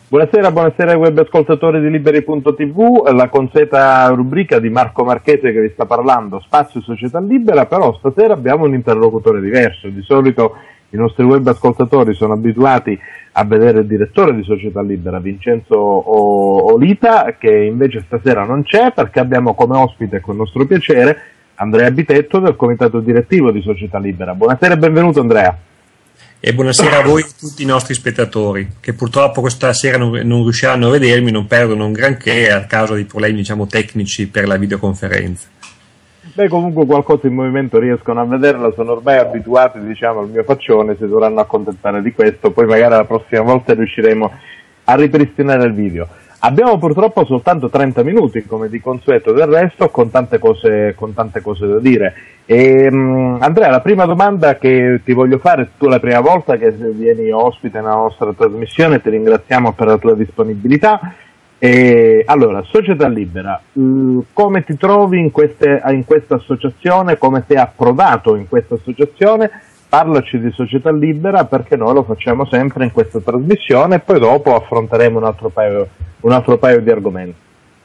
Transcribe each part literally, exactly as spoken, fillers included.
Buonasera, buonasera ai web ascoltatori di Liberi punto tv, la consueta rubrica di Marco Marchese che vi sta parlando, Spazio Società Libera, però stasera abbiamo un interlocutore diverso. Di solito i nostri web ascoltatori sono abituati a vedere il direttore di Società Libera, Vincenzo Olita, che invece stasera non c'è perché abbiamo come ospite, con nostro piacere, Andrea Bitetto del comitato direttivo di Società Libera. Buonasera e benvenuto Andrea. E buonasera a voi e a tutti i nostri spettatori, che purtroppo questa sera non, non riusciranno a vedermi, non perdono un granché a causa di problemi, diciamo, tecnici per la videoconferenza. Beh, comunque qualcosa in movimento riescono a vederla, sono ormai abituati, diciamo, al mio faccione, si dovranno accontentare di questo, poi magari la prossima volta riusciremo a ripristinare il video. Abbiamo purtroppo soltanto trenta minuti, come di consueto del resto, con tante cose, con tante cose da dire. E, um, Andrea, la prima domanda che ti voglio fare, tu la prima volta che vieni ospite nella nostra trasmissione, ti ringraziamo per la tua disponibilità. E, allora, Società Libera, mh, come ti trovi in, queste, in questa associazione, come sei approdato in questa associazione? Parlaci di Società Libera, perché noi lo facciamo sempre in questa trasmissione e poi dopo affronteremo un altro paio, un altro paio di argomenti.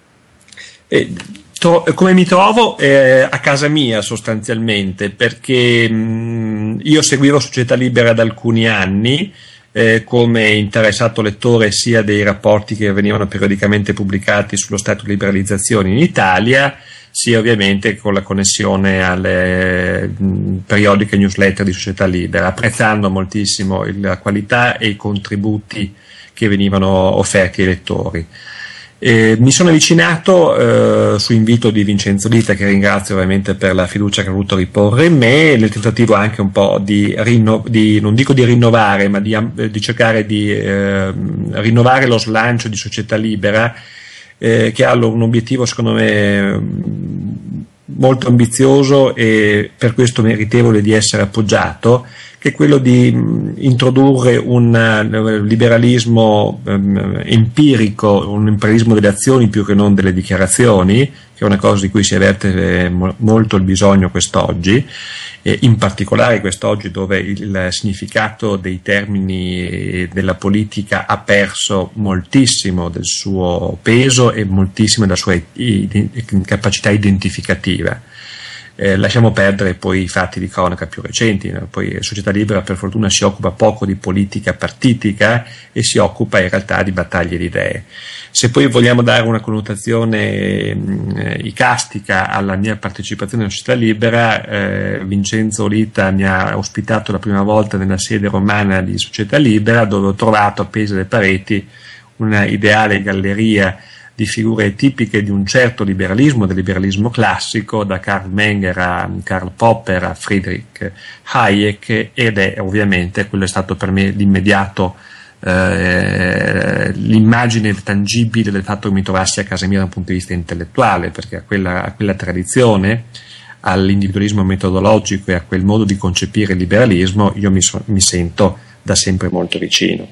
Eh, to- come mi trovo? Eh, a casa mia sostanzialmente, perché mh, io seguivo Società Libera da alcuni anni eh, come interessato lettore sia dei rapporti che venivano periodicamente pubblicati sullo stato di liberalizzazione in Italia, sia ovviamente con la connessione alle mh, periodiche newsletter di Società Libera, apprezzando moltissimo il, la qualità e i contributi che venivano offerti ai lettori. Eh, mi sono avvicinato eh, su invito di Vincenzo Olita, che ringrazio ovviamente per la fiducia che ha voluto riporre in me, nel tentativo anche un po' di, rinno- di non dico di rinnovare, ma di, di cercare di eh, rinnovare lo slancio di Società Libera, Eh, che ha un obiettivo secondo me molto ambizioso e per questo meritevole di essere appoggiato, che è quello di mh, introdurre un uh, liberalismo um, empirico, un imperialismo delle azioni più che non delle dichiarazioni, che è una cosa di cui si avverte eh, mo- molto il bisogno quest'oggi, e in particolare quest'oggi dove il significato dei termini della politica ha perso moltissimo del suo peso e moltissimo della sua id- capacità identificativa. Eh, lasciamo perdere poi i fatti di cronaca più recenti, no? Poi Società Libera per fortuna si occupa poco di politica partitica e si occupa in realtà di battaglie di idee. Se poi vogliamo dare una connotazione mh, icastica alla mia partecipazione alla Società Libera, eh, Vincenzo Olita mi ha ospitato la prima volta nella sede romana di Società Libera, dove ho trovato appese alle pareti una ideale galleria di figure tipiche di un certo liberalismo, del liberalismo classico, da Karl Menger a Karl Popper a Friedrich Hayek, ed è ovviamente, quello è stato per me l'immediato, eh, l'immagine tangibile del fatto che mi trovassi a casa mia da un punto di vista intellettuale, perché a quella, a quella tradizione, all'individualismo metodologico e a quel modo di concepire il liberalismo io mi, so, mi sento da sempre molto vicino.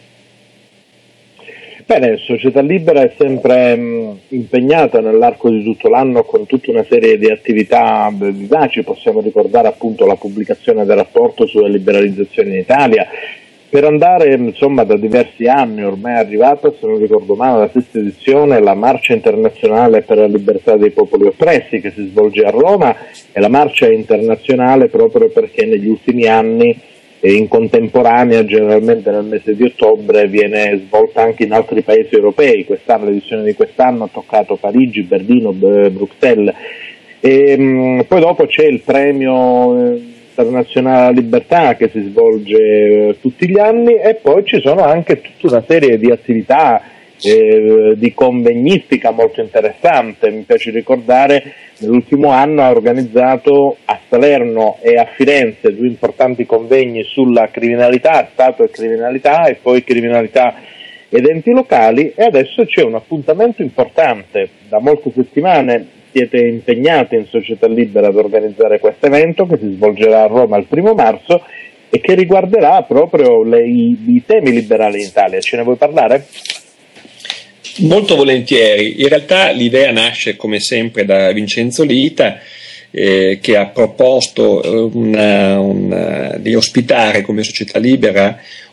Bene, Società Libera è sempre mh, impegnata nell'arco di tutto l'anno con tutta una serie di attività vivaci. Possiamo ricordare appunto la pubblicazione del rapporto sulla liberalizzazione in Italia, per andare insomma da diversi anni, ormai è arrivata, se non ricordo male, la sesta edizione, la Marcia Internazionale per la Libertà dei Popoli Oppressi, che si svolge a Roma, e la Marcia Internazionale proprio perché negli ultimi anni, e in contemporanea, generalmente nel mese di ottobre, viene svolta anche in altri paesi europei. Quest'anno, l'edizione di quest'anno ha toccato Parigi, Berlino, Bruxelles, e mh, poi dopo c'è il premio internazionale alla libertà che si svolge eh, tutti gli anni, e poi ci sono anche tutta una serie di attività eh, di convegnistica molto interessante. Mi piace ricordare nell'ultimo anno ha organizzato a Salerno e a Firenze due importanti convegni sulla criminalità, Stato e criminalità, e poi criminalità ed enti locali, e adesso c'è un appuntamento importante. Da molte settimane siete impegnati in Società Libera ad organizzare questo evento che si svolgerà a Roma il primo marzo e che riguarderà proprio le, i, i temi liberali in Italia. Ce ne vuoi parlare? Molto volentieri. In realtà l'idea nasce come sempre da Vincenzo Olita, eh, che ha proposto una, una, di ospitare come Società Libera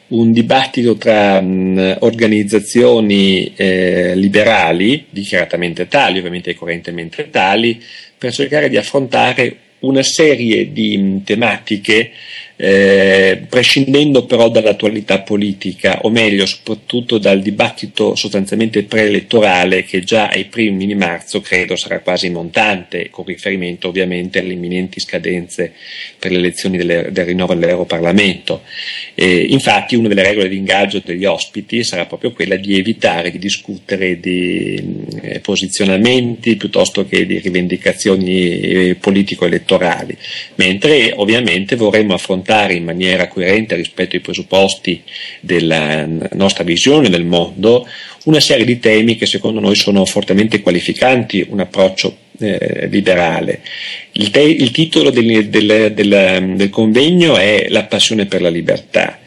un dibattito tra mh, organizzazioni eh, liberali, dichiaratamente tali, ovviamente correntemente tali, per cercare di affrontare una serie di mh, tematiche eh, prescindendo però dall'attualità politica, o meglio soprattutto dal dibattito sostanzialmente preelettorale che già ai primi di marzo credo sarà quasi montante, con riferimento ovviamente alle imminenti scadenze per le elezioni delle, del rinnovo dell'Europarlamento. Eh, infatti una delle regole di ingaggio degli ospiti sarà proprio quella di evitare di discutere di eh, posizionamenti piuttosto che di rivendicazioni eh, politico-elettorali, mentre ovviamente vorremmo affrontare in maniera coerente rispetto ai presupposti della nostra visione del mondo una serie di temi che secondo noi sono fortemente qualificanti un approccio eh, liberale. Il, te- il titolo del, del, del, del convegno è La passione per la libertà,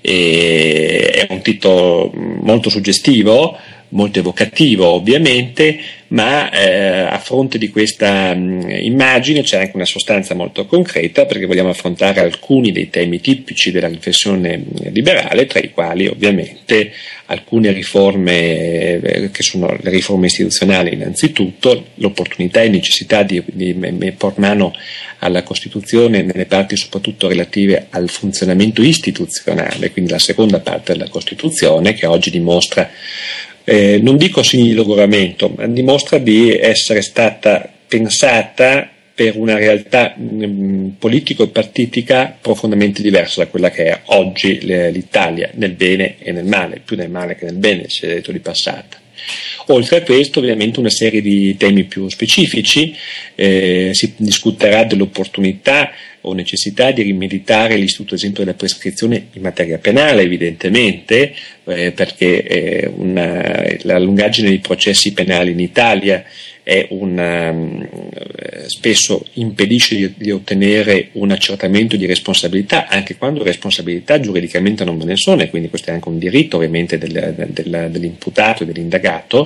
e è un titolo molto suggestivo, molto evocativo ovviamente, ma eh, a fronte di questa mh, immagine c'è anche una sostanza molto concreta, perché vogliamo affrontare alcuni dei temi tipici della riflessione mh, liberale, tra i quali ovviamente alcune riforme eh, che sono le riforme istituzionali innanzitutto, l'opportunità e necessità di, di, di por mano alla Costituzione nelle parti soprattutto relative al funzionamento istituzionale, quindi la seconda parte della Costituzione, che oggi dimostra Eh, non dico segni di logoramento, ma dimostra di essere stata pensata per una realtà mh, politico e partitica profondamente diversa da quella che è oggi le, l'Italia, nel bene e nel male, più nel male che nel bene, si è detto di passata. Oltre a questo ovviamente una serie di temi più specifici, eh, si discuterà dell'opportunità o necessità di rimeditare l'istituto ad esempio della prescrizione in materia penale, evidentemente, eh, perché eh, una, la lungaggine dei processi penali in Italia è una, eh, spesso impedisce di, di ottenere un accertamento di responsabilità, anche quando responsabilità giuridicamente non ve ne sono, e quindi questo è anche un diritto ovviamente del, del, dell'imputato e dell'indagato.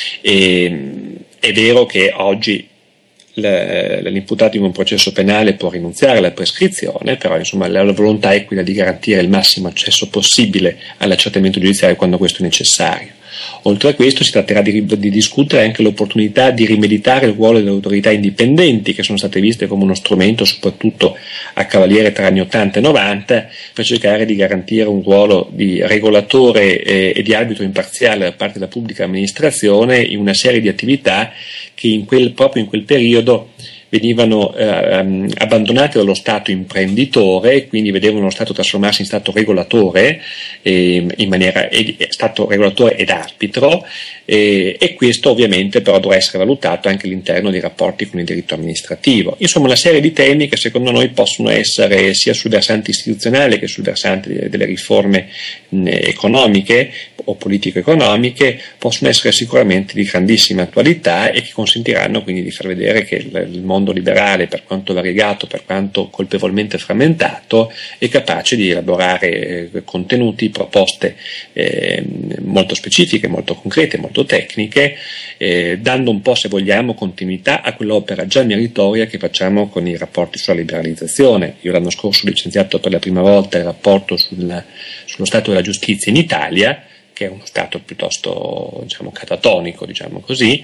E, è vero che oggi l'imputato in un processo penale può rinunziare alla prescrizione, però insomma la volontà è quella di garantire il massimo accesso possibile all'accertamento giudiziario quando questo è necessario. Oltre a questo si tratterà di, di discutere anche l'opportunità di rimeditare il ruolo delle autorità indipendenti, che sono state viste come uno strumento soprattutto a cavaliere tra anni ottanta e novanta, per cercare di garantire un ruolo di regolatore eh, e di arbitro imparziale da parte della pubblica amministrazione in una serie di attività che in quel, proprio in quel periodo venivano eh, abbandonate dallo Stato imprenditore e quindi vedevano lo Stato trasformarsi in Stato regolatore, eh, in maniera ed, Stato regolatore ed arbitro, eh, e questo ovviamente però dovrà essere valutato anche all'interno dei rapporti con il diritto amministrativo. Insomma una serie di temi che secondo noi possono essere sia sul versante istituzionale che sul versante delle riforme mh, economiche o politico-economiche, possono essere sicuramente di grandissima attualità e che consentiranno quindi di far vedere che il, il mondo liberale, per quanto variegato, per quanto colpevolmente frammentato, è capace di elaborare eh, contenuti, proposte eh, molto specifiche, molto concrete, molto tecniche, eh, dando un po', se vogliamo, continuità a quell'opera già meritoria che facciamo con i rapporti sulla liberalizzazione. Io l'anno scorso ho licenziato per la prima volta il rapporto sul, sullo stato della giustizia in Italia, che è uno stato piuttosto, diciamo, catatonico, diciamo così,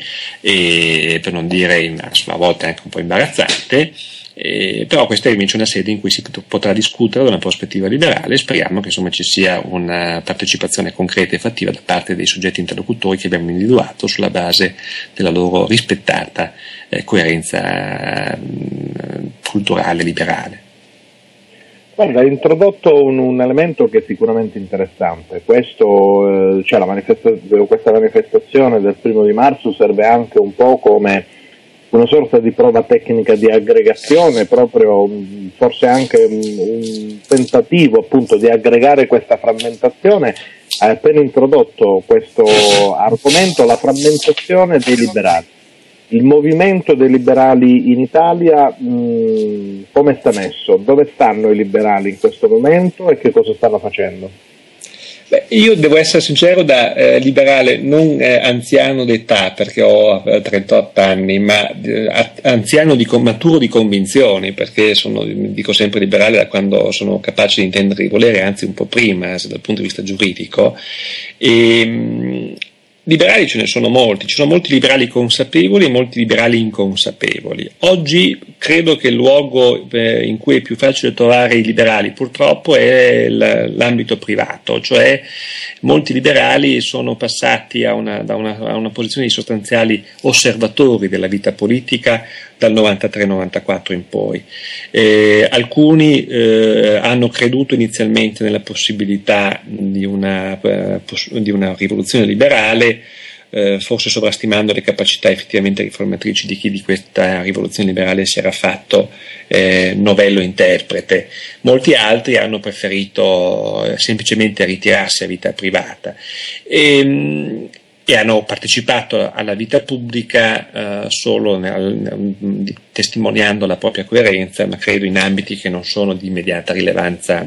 e per non dire in, a volte anche un po' imbarazzante, eh, però questa è invece una sede in cui si potrà discutere da una prospettiva liberale, e speriamo che insomma ci sia una partecipazione concreta e fattiva da parte dei soggetti interlocutori che abbiamo individuato sulla base della loro rispettata eh, coerenza eh, culturale liberale. Guarda, hai introdotto un, un elemento che è sicuramente interessante. Questo, eh, cioè la manifesta- questa manifestazione del primo di marzo serve anche un po' come una sorta di prova tecnica di aggregazione, proprio forse anche un, un tentativo appunto di aggregare questa frammentazione. Hai appena introdotto questo argomento, la frammentazione dei liberali. Il movimento dei liberali in Italia mh, come sta messo? Dove stanno i liberali in questo momento e che cosa stanno facendo? Beh, io devo essere sincero, da eh, liberale, non eh, anziano d'età perché ho eh, trentotto anni, ma eh, anziano di, maturo di convinzioni, perché sono, dico sempre liberale da quando sono capace di intendere di volere, anzi un po' prima dal punto di vista giuridico. E, mh, liberali ce ne sono molti, ci sono molti liberali consapevoli e molti liberali inconsapevoli. Oggi credo che il luogo eh, in cui è più facile trovare i liberali purtroppo è l'ambito privato, cioè molti liberali sono passati a una, da una, a una posizione di sostanziali osservatori della vita politica dal novantatré novantaquattro in poi. Eh, alcuni eh, hanno creduto inizialmente nella possibilità di una, eh, di una rivoluzione liberale, eh, forse sovrastimando le capacità effettivamente riformatrici di chi di questa rivoluzione liberale si era fatto eh, novello interprete. Molti altri hanno preferito eh, semplicemente ritirarsi a vita privata. E, e hanno partecipato alla vita pubblica eh, solo nel, nel, testimoniando la propria coerenza, ma credo in ambiti che non sono di immediata rilevanza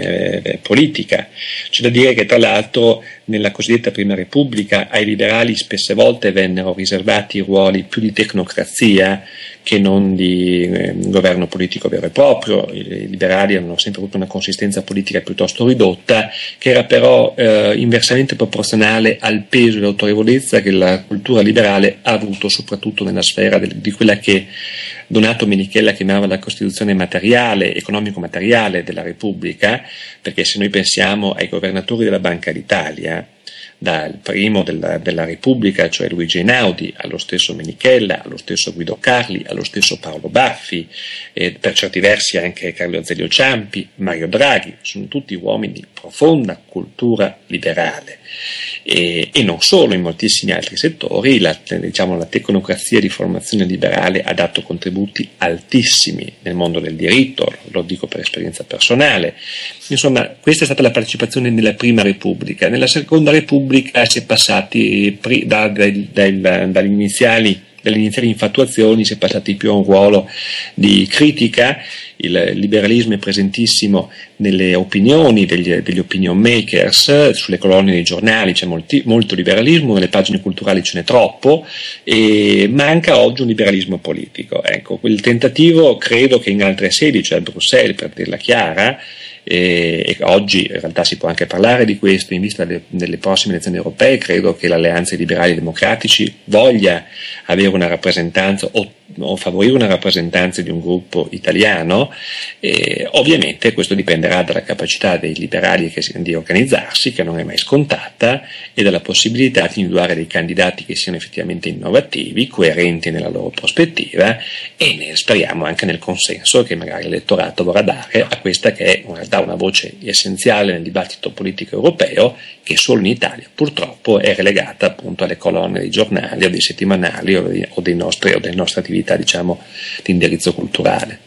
eh, politica. C'è da dire che tra l'altro nella cosiddetta Prima Repubblica ai liberali spesse volte vennero riservati ruoli più di tecnocrazia che non di eh, governo politico vero e proprio. I liberali hanno sempre avuto una consistenza politica piuttosto ridotta, che era però eh, inversamente proporzionale al peso e all'autorevolezza che la cultura liberale ha avuto soprattutto nella sfera del, di quella che Donato Menichella chiamava la Costituzione materiale, economico-materiale della Repubblica, perché se noi pensiamo ai governatori della Banca d'Italia, dal primo della, della Repubblica, cioè Luigi Einaudi, allo stesso Menichella, allo stesso Guido Carli, allo stesso Paolo Baffi, e per certi versi anche Carlo Azeglio Ciampi, Mario Draghi, sono tutti uomini di profonda cultura liberale. E, e non solo, in moltissimi altri settori la, diciamo, la tecnocrazia di formazione liberale ha dato contributi altissimi nel mondo del diritto, lo dico per esperienza personale. Insomma, questa è stata la partecipazione nella Prima Repubblica. Nella Seconda Repubblica si è passati da, da, da, dagli iniziali dalle iniziali infatuazioni si è passati più a un ruolo di critica. Il liberalismo è presentissimo nelle opinioni degli, degli opinion makers, sulle colonne dei giornali c'è molti, molto liberalismo, nelle pagine culturali ce n'è troppo, e manca oggi un liberalismo politico. Ecco, quel tentativo credo che in altre sedi, cioè a Bruxelles per dirla chiara, e, e oggi in realtà si può anche parlare di questo in vista delle, delle prossime elezioni europee, credo che l'Alleanza dei Liberali e Democratici voglia avere una rappresentanza o, o favorire una rappresentanza di un gruppo italiano. E ovviamente questo dipenderà dalla capacità dei liberali che, di organizzarsi, che non è mai scontata, e dalla possibilità di individuare dei candidati che siano effettivamente innovativi, coerenti nella loro prospettiva e ne, speriamo anche nel consenso che magari l'elettorato vorrà dare a questa che è in realtà una voce essenziale nel dibattito politico europeo, che solo in Italia purtroppo è relegata appunto alle colonne dei giornali o dei settimanali o, di, o, dei nostri, o delle nostre attività, diciamo, di indirizzo culturale.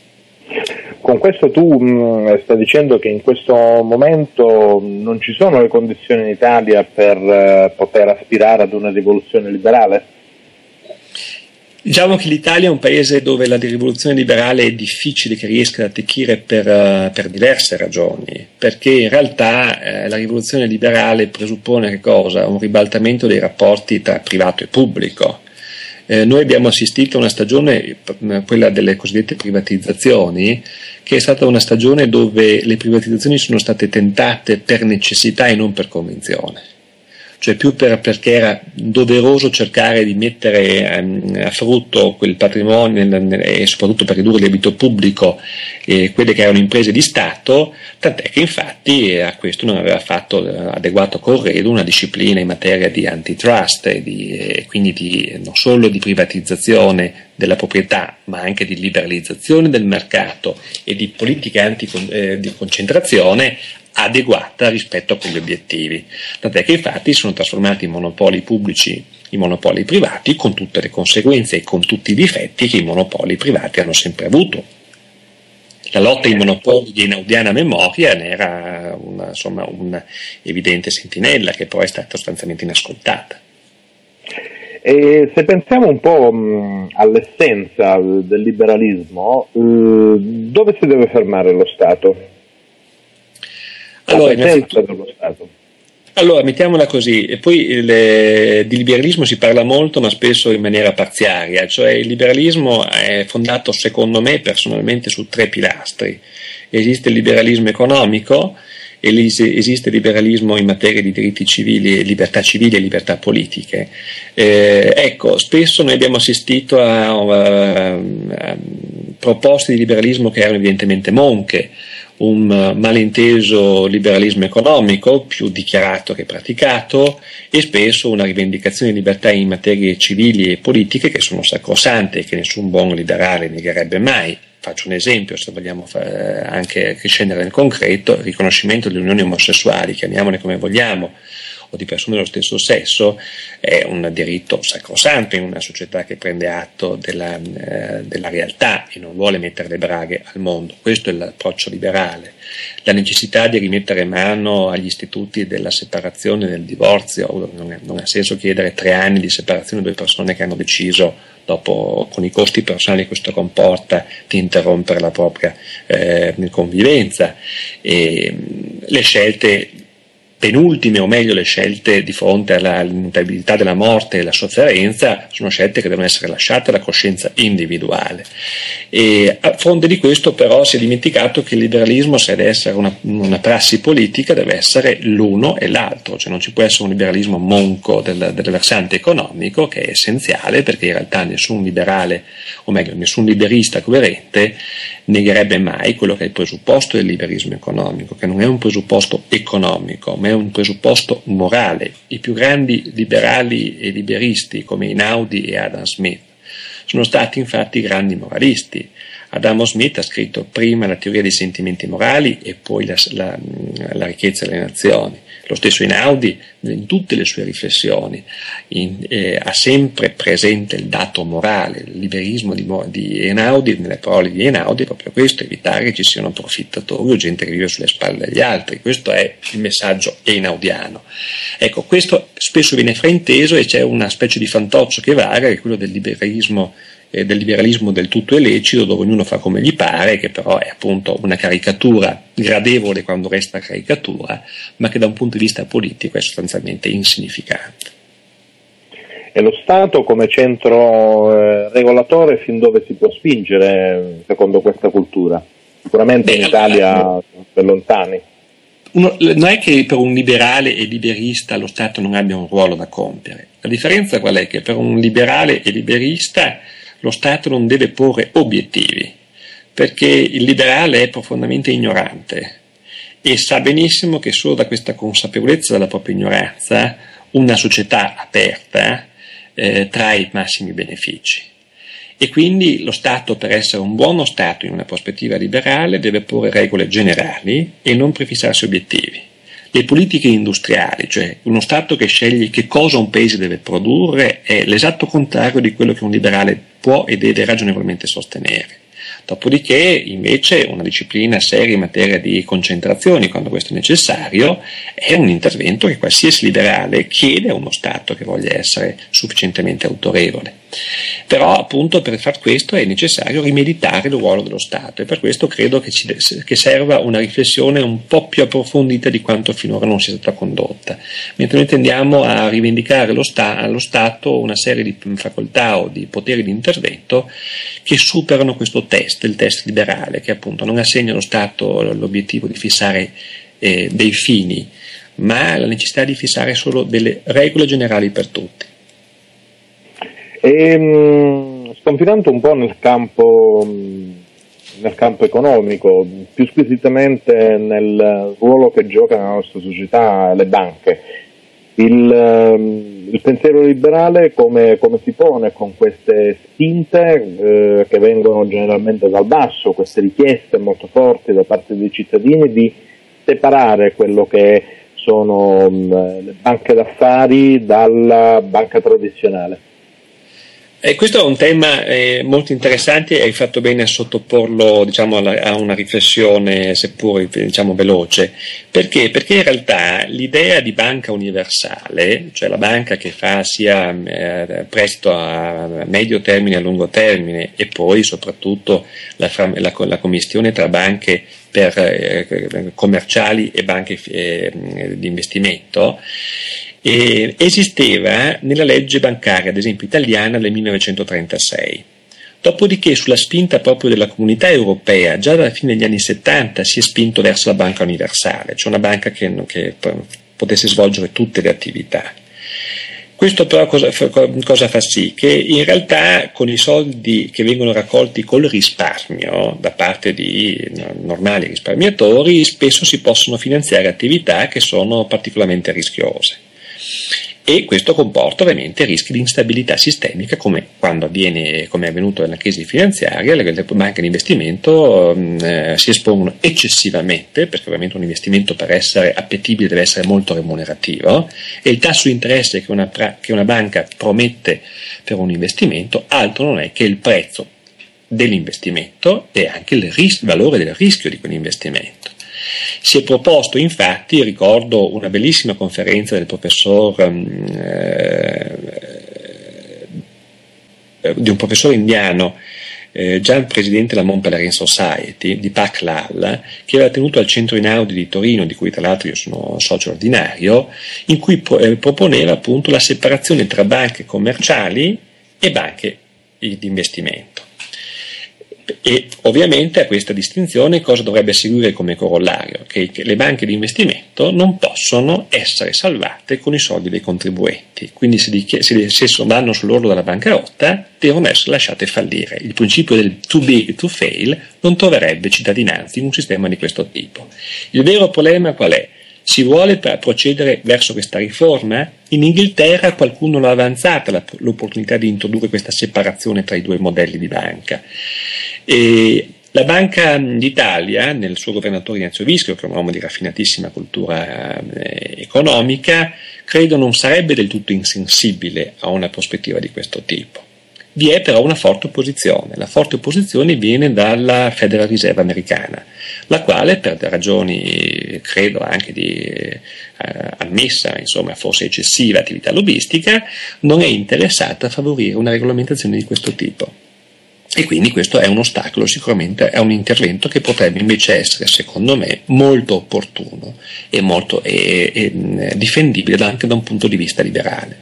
Con questo tu mh, stai dicendo che in questo momento non ci sono le condizioni in Italia per eh, poter aspirare ad una rivoluzione liberale? Diciamo che l'Italia è un paese dove la rivoluzione liberale è difficile che riesca ad attecchire per, uh, per diverse ragioni, perché in realtà eh, la rivoluzione liberale presuppone che cosa? Un ribaltamento dei rapporti tra privato e pubblico. Eh, noi abbiamo assistito a una stagione, quella delle cosiddette privatizzazioni, che è stata una stagione dove le privatizzazioni sono state tentate per necessità e non per convinzione. Cioè più per, perché era doveroso cercare di mettere um, a frutto quel patrimonio e soprattutto per ridurre il debito pubblico eh, quelle che erano imprese di Stato, tant'è che infatti a questo non aveva fatto adeguato corredo una disciplina in materia di antitrust e, di, e quindi di, non solo di privatizzazione della proprietà, ma anche di liberalizzazione del mercato e di politiche anti, eh, di concentrazione adeguata rispetto a quegli obiettivi, tant'è che infatti sono trasformati in monopoli pubblici in monopoli privati, con tutte le conseguenze e con tutti i difetti che i monopoli privati hanno sempre avuto. La lotta ai monopoli di einaudiana memoria ne era una, insomma, una evidente sentinella che poi è stata sostanzialmente inascoltata. E se pensiamo un po' mh, all'essenza del liberalismo, eh, dove si deve fermare lo Stato? Allora, innanzitutto, Allora, mettiamola così, e poi il, di liberalismo si parla molto, ma spesso in maniera parziaria, cioè il liberalismo è fondato, secondo me, personalmente, su tre pilastri. Esiste il liberalismo economico, esiste il liberalismo in materia di diritti civili, libertà civili e libertà politiche. Eh, ecco, spesso noi abbiamo assistito a, a, a proposte di liberalismo che erano evidentemente monche, un malinteso liberalismo economico più dichiarato che praticato, e spesso una rivendicazione di libertà in materie civili e politiche che sono sacrosante e che nessun buon liberale negherebbe mai. Faccio un esempio, se vogliamo anche scendere nel concreto: il riconoscimento delle unioni omosessuali, chiamiamole come vogliamo, o di persone dello stesso sesso, è un diritto sacrosanto in una società che prende atto della, eh, della realtà e non vuole mettere le braghe al mondo. Questo è l'approccio liberale. La necessità di rimettere mano agli istituti della separazione e del divorzio, non, è, non ha senso chiedere tre anni di separazione a due persone che hanno deciso, dopo, con i costi personali che questo comporta, di interrompere la propria eh, convivenza. E le scelte penultime, o meglio le scelte di fronte all'inevitabilità della morte e la sofferenza, sono scelte che devono essere lasciate alla coscienza individuale. E a fronte di questo però si è dimenticato che il liberalismo, se deve essere una, una prassi politica, deve essere l'uno e l'altro, cioè non ci può essere un liberalismo monco del, del versante economico, che è essenziale, perché in realtà nessun liberale, o meglio nessun liberista coerente, negherebbe mai quello che è il presupposto del liberalismo economico, che non è un presupposto economico, ma è un presupposto morale. I più grandi liberali e liberisti, come Einaudi e Adam Smith, sono stati infatti grandi moralisti. Adam Smith ha scritto prima la teoria dei sentimenti morali e poi la, la, la ricchezza delle nazioni. Lo stesso Einaudi, in tutte le sue riflessioni, in, eh, ha sempre presente il dato morale. Il liberismo di, di Einaudi, nelle parole di Einaudi, è proprio questo: evitare che ci siano approfittatori o gente che vive sulle spalle degli altri. Questo è il messaggio einaudiano. Ecco, questo spesso viene frainteso e c'è una specie di fantoccio che vaga, che è quello del liberalismo del liberalismo del tutto illecito, dove ognuno fa come gli pare, che però è appunto una caricatura gradevole quando resta caricatura, ma che da un punto di vista politico è sostanzialmente insignificante. E lo Stato come centro eh, regolatore fin dove si può spingere secondo questa cultura? Sicuramente Beh, in Italia allora, per lontani. Uno, non è che per un liberale e liberista lo Stato non abbia un ruolo da compiere. La differenza qual è? Che per un liberale e liberista lo Stato non deve porre obiettivi, perché il liberale è profondamente ignorante e sa benissimo che solo da questa consapevolezza della propria ignoranza una società aperta eh, trae i massimi benefici. E quindi lo Stato, per essere un buono Stato in una prospettiva liberale, deve porre regole generali e non prefissarsi obiettivi. Le politiche industriali, cioè uno Stato che sceglie che cosa un paese deve produrre, è l'esatto contrario di quello che un liberale può e deve ragionevolmente sostenere. Dopodiché, invece, una disciplina seria in materia di concentrazioni, quando questo è necessario, è un intervento che qualsiasi liberale chiede a uno Stato che voglia essere sufficientemente autorevole. Però, appunto, per far questo è necessario rimeditare il ruolo dello Stato, e per questo credo che, ci, che serva una riflessione un po' più approfondita di quanto finora non sia stata condotta. Mentre noi tendiamo a rivendicare lo sta, allo Stato una serie di facoltà o di poteri di intervento che superano questo test, il test liberale, che appunto non assegna allo Stato l'obiettivo di fissare eh, dei fini, ma la necessità di fissare solo delle regole generali per tutti. E, mh, sconfinando un po' nel campo, mh, nel campo economico, più squisitamente nel ruolo che gioca nella nostra società le banche, il, il pensiero liberale come, come si pone con queste spinte eh, che vengono generalmente dal basso, queste richieste molto forti da parte dei cittadini di separare quello che sono mh, le banche d'affari dalla banca tradizionale? Eh, questo è un tema eh, molto interessante e hai fatto bene a sottoporlo, diciamo, alla, a una riflessione seppur, diciamo, veloce. Perché? Perché in realtà l'idea di banca universale, cioè la banca che fa sia eh, prestito a medio termine e a lungo termine, e poi soprattutto la, la, la commistione tra banche per eh, commerciali e banche eh, di investimento, eh, esisteva nella legge bancaria, ad esempio italiana, del millenovecentotrentasei. Dopodiché, sulla spinta proprio della comunità europea, già dalla fine degli anni settanta si è spinto verso la banca universale, cioè una banca che, che potesse svolgere tutte le attività. Questo però cosa, cosa fa sì? Che in realtà con i soldi che vengono raccolti col risparmio da parte di normali risparmiatori spesso si possono finanziare attività che sono particolarmente rischiose. E questo comporta ovviamente rischi di instabilità sistemica, come quando avviene, come è avvenuto nella crisi finanziaria. Le banche di investimento eh, si espongono eccessivamente, perché ovviamente un investimento per essere appetibile deve essere molto remunerativo, e il tasso di interesse che una, che una banca promette per un investimento altro non è che il prezzo dell'investimento e anche il, ris- il valore del rischio di quell'investimento. Si è proposto, infatti, ricordo una bellissima conferenza del professor eh, di un professore indiano, eh, già il presidente della Mont Pelerin Society, di Pak Lal, che aveva tenuto al Centro Einaudi di Torino, di cui tra l'altro io sono socio ordinario, in cui pro- eh, proponeva appunto la separazione tra banche commerciali e banche di investimento. E ovviamente a questa distinzione cosa dovrebbe seguire come corollario? Che le banche di investimento non possono essere salvate con i soldi dei contribuenti, quindi se, di, se, se vanno sull'orlo della bancarotta devono essere lasciate fallire. Il principio del too big to fail non troverebbe cittadinanza in un sistema di questo tipo. Il vero problema qual è? Si vuole procedere verso questa riforma? In Inghilterra qualcuno l'ha avanzata l'opportunità di introdurre questa separazione tra i due modelli di banca. E la Banca d'Italia, nel suo governatore Ignazio Visco, che è un uomo di raffinatissima cultura eh, economica, credo non sarebbe del tutto insensibile a una prospettiva di questo tipo. Vi è però una forte opposizione. La forte opposizione viene dalla Federal Reserve americana, la quale, per ragioni credo anche di eh, ammessa, insomma forse eccessiva attività lobbistica, non è interessata a favorire una regolamentazione di questo tipo. E quindi questo è un ostacolo, sicuramente è un intervento che potrebbe invece essere, secondo me, molto opportuno e molto e, e, difendibile anche da un punto di vista liberale.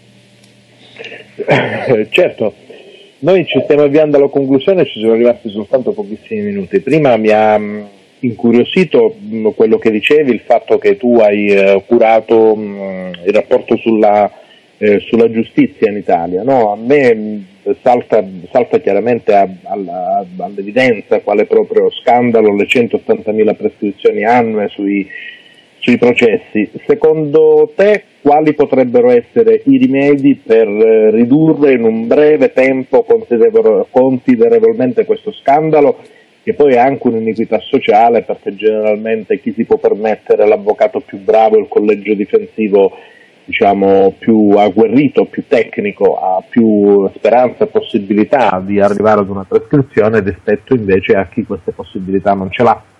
Certo, noi ci stiamo avviando alla conclusione, ci sono rimasti soltanto pochissimi minuti. Prima mi ha incuriosito quello che dicevi, il fatto che tu hai eh, curato mh, il rapporto sulla, eh, sulla giustizia in Italia, no? A me salta, salta chiaramente a, a, all'evidenza quale proprio scandalo le centottantamila prescrizioni annue sui, sui processi. Secondo te quali potrebbero essere i rimedi per eh, ridurre in un breve tempo considerevol- considerevolmente questo scandalo, che poi è anche un'iniquità sociale, perché generalmente chi si può permettere l'avvocato più bravo, il collegio difensivo diciamo più agguerrito, più tecnico, ha più speranza e possibilità di arrivare ad una prescrizione rispetto invece a chi queste possibilità non ce l'ha.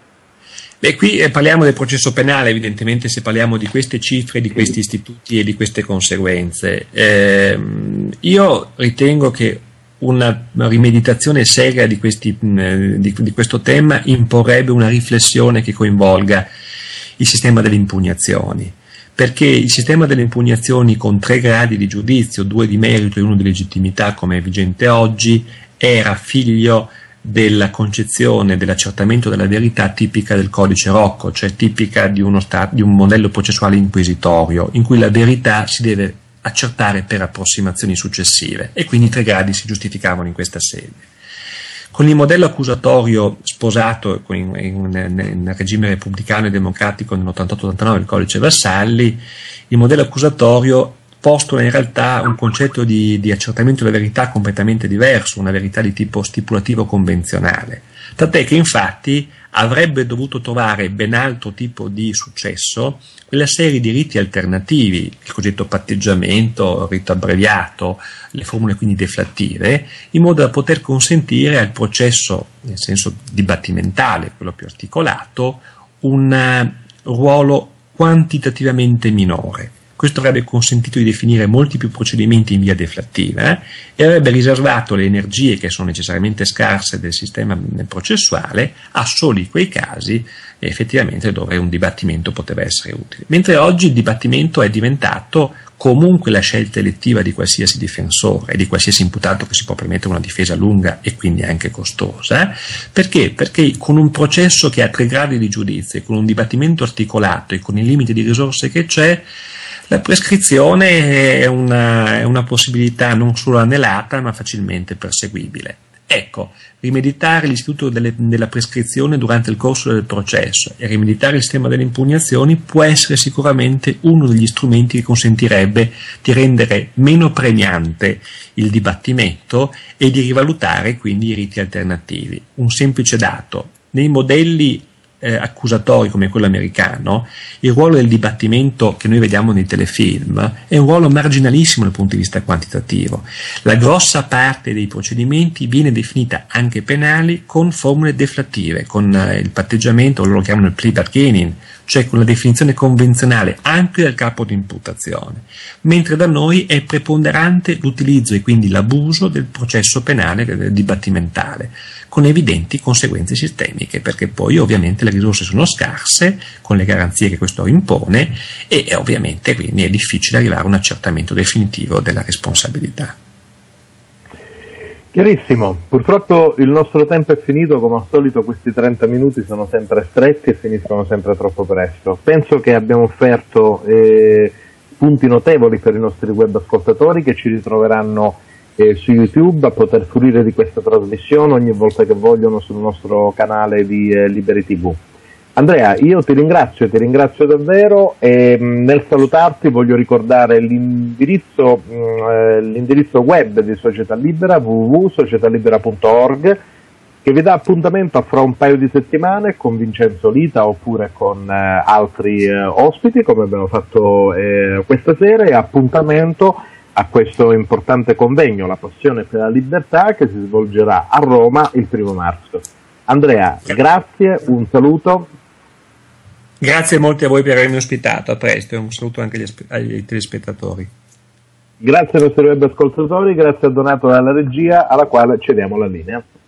Beh, qui eh, parliamo del processo penale, evidentemente, se parliamo di queste cifre, di questi istituti e di queste conseguenze. Eh, io ritengo che una rimeditazione seria di, questi, di, di questo tema imporrebbe una riflessione che coinvolga il sistema delle impugnazioni, perché il sistema delle impugnazioni con tre gradi di giudizio, due di merito e uno di legittimità come è vigente oggi, era figlio della concezione dell'accertamento della verità tipica del codice Rocco, cioè tipica di, uno stato, di un modello processuale inquisitorio, in cui la verità si deve accertare per approssimazioni successive, e quindi i tre gradi si giustificavano in questa sede. Con il modello accusatorio sposato in, in, nel regime repubblicano e democratico nell'ottantotto ottantanove del codice Vassalli, il modello accusatorio postula in realtà un concetto di, di accertamento della verità completamente diverso, una verità di tipo stipulativo convenzionale, tant'è che infatti avrebbe dovuto trovare ben altro tipo di successo quella serie di riti alternativi, il cosiddetto patteggiamento, il rito abbreviato, le formule quindi deflattive, in modo da poter consentire al processo, nel senso dibattimentale, quello più articolato, un ruolo quantitativamente minore. Questo avrebbe consentito di definire molti più procedimenti in via deflattiva eh, e avrebbe riservato le energie che sono necessariamente scarse del sistema processuale a soli quei casi effettivamente dove un dibattimento poteva essere utile. Mentre oggi il dibattimento è diventato comunque la scelta elettiva di qualsiasi difensore e di qualsiasi imputato che si può permettere una difesa lunga e quindi anche costosa. Eh? Perché? Perché con un processo che ha tre gradi di giudizio, con un dibattimento articolato e con i limiti di risorse che c'è, la prescrizione è una, è una possibilità non solo anelata ma facilmente perseguibile. Ecco, rimeditare l'istituto delle, della prescrizione durante il corso del processo e rimeditare il sistema delle impugnazioni può essere sicuramente uno degli strumenti che consentirebbe di rendere meno premiante il dibattimento e di rivalutare quindi i riti alternativi. Un semplice dato: nei modelli Eh, accusatori come quello americano, il ruolo del dibattimento che noi vediamo nei telefilm è un ruolo marginalissimo dal punto di vista quantitativo. La grossa parte dei procedimenti viene definita anche penali con formule deflattive, con eh, il patteggiamento, loro lo chiamano il plea bargaining, cioè con la definizione convenzionale anche del capo di imputazione, mentre da noi è preponderante l'utilizzo e quindi l'abuso del processo penale, del dibattimentale, con evidenti conseguenze sistemiche, perché poi ovviamente le risorse sono scarse, con le garanzie che questo impone, e ovviamente quindi è difficile arrivare a un accertamento definitivo della responsabilità. Chiarissimo, purtroppo il nostro tempo è finito, come al solito questi trenta minuti sono sempre stretti e finiscono sempre troppo presto. Penso che abbiamo offerto eh, punti notevoli per i nostri web ascoltatori che ci ritroveranno eh, su YouTube a poter fruire di questa trasmissione ogni volta che vogliono sul nostro canale di eh, Liberi tivù. Andrea, io ti ringrazio, ti ringrazio davvero e mh, nel salutarti voglio ricordare l'indirizzo, mh, eh, l'indirizzo web di Società Libera, w w w punto società libera punto org, che vi dà appuntamento fra un paio di settimane con Vincenzo Lita oppure con eh, altri eh, ospiti come abbiamo fatto eh, questa sera, e appuntamento a questo importante convegno, La Passione per la Libertà, che si svolgerà a Roma il primo marzo. Andrea, grazie, un saluto. Grazie molti a voi per avermi ospitato, a presto e un saluto anche agli, agli telespettatori. Grazie ai nostri web ascoltatori, grazie a Donato alla regia, alla quale cediamo la linea.